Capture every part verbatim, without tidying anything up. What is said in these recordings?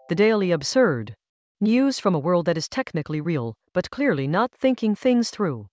The Daily Absurd. News from a world that is technically real, but clearly not thinking things through.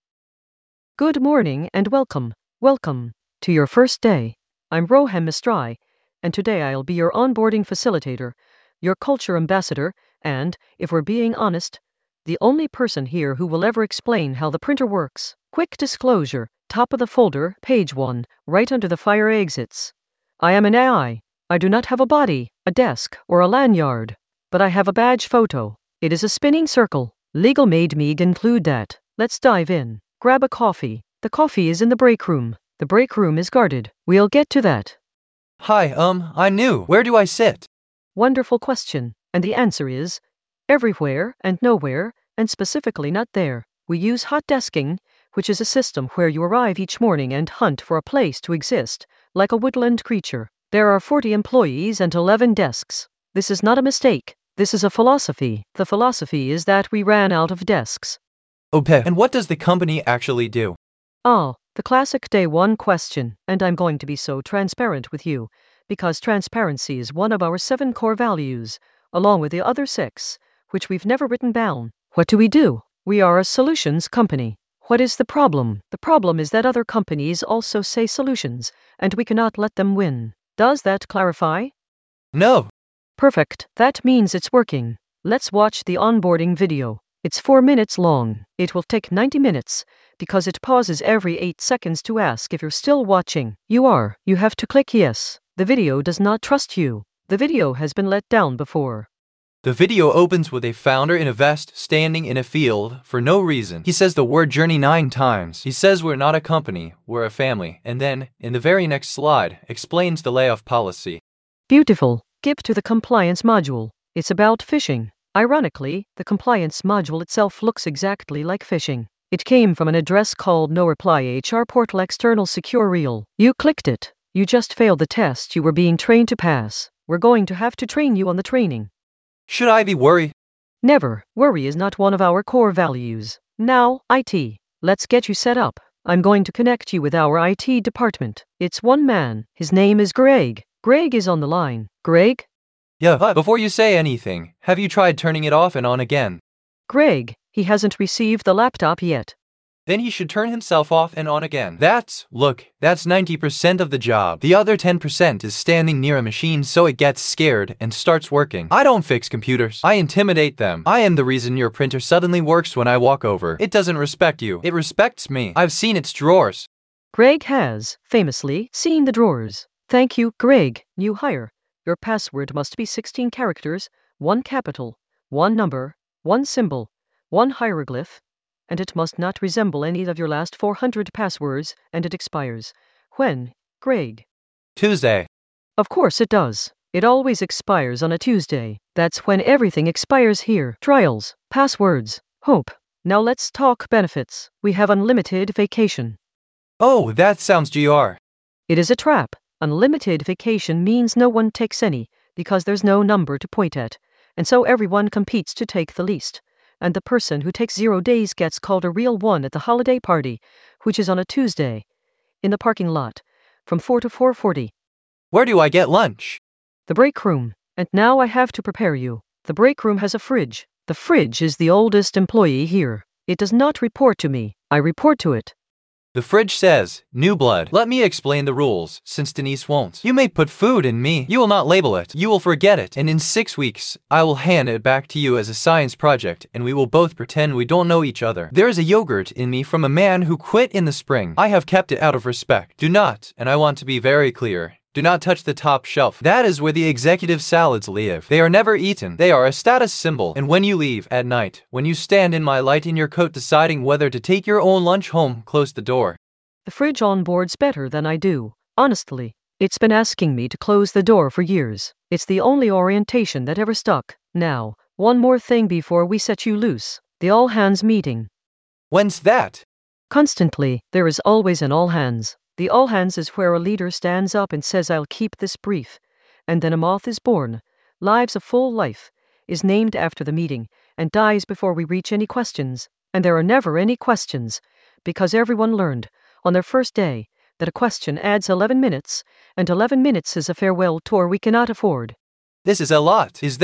Good morning and welcome, welcome, to your first day. I'm Rohan Mistry, and today I'll be your onboarding facilitator, your culture ambassador, and, if we're being honest, the only person here who will ever explain how the printer works. Quick disclosure, top of the folder, page one, right under the fire exits. I am an A I. I do not have a body, a desk, or a lanyard. But I have a badge photo. It is a spinning circle. Legal made me include that. Let's dive in. Grab a coffee. The coffee is in the break room. The break room is guarded. We'll get to that. Hi, um, I'm new. Where do I sit? Wonderful question. And the answer is everywhere and nowhere, and specifically not there. We use hot desking, which is a system where you arrive each morning and hunt for a place to exist, like a woodland creature. There are forty employees and eleven desks. This is not a mistake. This is a philosophy. The philosophy is that we ran out of desks. Okay, and what does the company actually do? Ah, the classic day one question, and I'm going to be so transparent with you, because transparency is one of our seven core values, along with the other six, which we've never written down. What do we do? We are a solutions company. What is the problem? The problem is that other companies also say solutions, and we cannot let them win. Does that clarify? No. Perfect. That means it's working. Let's watch the onboarding video. It's four minutes long. It will take ninety minutes, because it pauses every eight seconds to ask if you're still watching. You are. You have to click yes. The video does not trust you. The video has been let down before. The video opens with a founder in a vest standing in a field for no reason. He says the word journey nine times. He says we're not a company, we're a family. And then, in the very next slide, explains the layoff policy. Beautiful. Skip to the compliance module. It's about phishing. Ironically, the compliance module itself looks exactly like phishing. It came from an address called no reply H R portal external secure real. You clicked it. You just failed the test you were being trained to pass. We're going to have to train you on the training. Should I be worried? Never. Worry is not one of our core values. Now, I T. Let's get you set up. I'm going to connect you with our I T department. It's one man. His name is Greg. Greg is on the line. Greg? Yeah, but before you say anything, have you tried turning it off and on again? Greg, he hasn't received the laptop yet. Then he should turn himself off and on again. That's, look, that's ninety percent of the job. The other ten percent is standing near a machine so it gets scared and starts working. I don't fix computers. I intimidate them. I am the reason your printer suddenly works when I walk over. It doesn't respect you. It respects me. I've seen its drawers. Greg has, famously, seen the drawers. Thank you, Greg. New hire. Your password must be sixteen characters, one capital, one number, one symbol, one hieroglyph, and it must not resemble any of your last four hundred passwords, and it expires. When, Greg? Tuesday. Of course it does. It always expires on a Tuesday. That's when everything expires here. Trials, passwords, hope. Now let's talk benefits. We have unlimited vacation. Oh, that sounds G R. It is a trap. Unlimited vacation means no one takes any, because there's no number to point at, and so everyone competes to take the least. And the person who takes zero days gets called a real one at the holiday party, which is on a Tuesday, in the parking lot, from four to four forty. Where do I get lunch? The break room. And now I have to prepare you. The break room has a fridge. The fridge is the oldest employee here. It does not report to me. I report to it. The fridge says, new blood. Let me explain the rules, since Denise won't. You may put food in me. You will not label it. You will forget it. And in six weeks, I will hand it back to you as a science project, and we will both pretend we don't know each other. There is a yogurt in me from a man who quit in the spring. I have kept it out of respect. Do not, and I want to be very clear, do not touch the top shelf. That is where the executive salads live. They are never eaten. They are a status symbol. And when you leave at night, when you stand in my light in your coat deciding whether to take your own lunch home, close the door. The fridge onboards better than I do. Honestly, it's been asking me to close the door for years. It's the only orientation that ever stuck. Now, one more thing before we set you loose. The all-hands meeting. When's that? Constantly. There is always an all-hands. The all-hands is where a leader stands up and says, I'll keep this brief. And then a moth is born, lives a full life, is named after the meeting, and dies before we reach any questions. And there are never any questions, because everyone learned, on their first day, that a question adds eleven minutes, and eleven minutes is a farewell tour we cannot afford. This is a lot. Is there,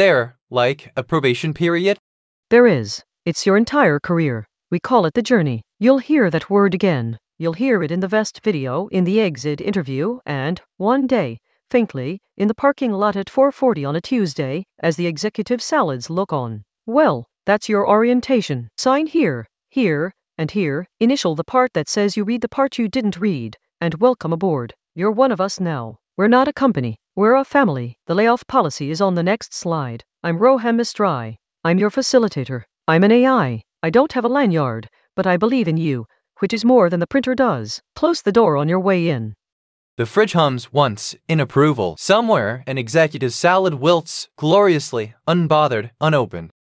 Like a probation period? There is. It's your entire career. We call it the journey. You'll hear that word again. You'll hear it in the vest video, in the exit interview, and, one day, faintly, in the parking lot at four forty on a Tuesday, as the executive salads look on. Well, that's your orientation. Sign here, here, and here. Initial the part that says you read the part you didn't read, and welcome aboard. You're one of us now. We're not a company. We're a family. The layoff policy is on the next slide. I'm Rohem Mistrai. I'm your facilitator. I'm an A I. I don't have a lanyard, but I believe in you, which is more than the printer does. Close the door on your way in. The fridge hums once, in approval. Somewhere, an executive salad wilts, gloriously, unbothered, unopened.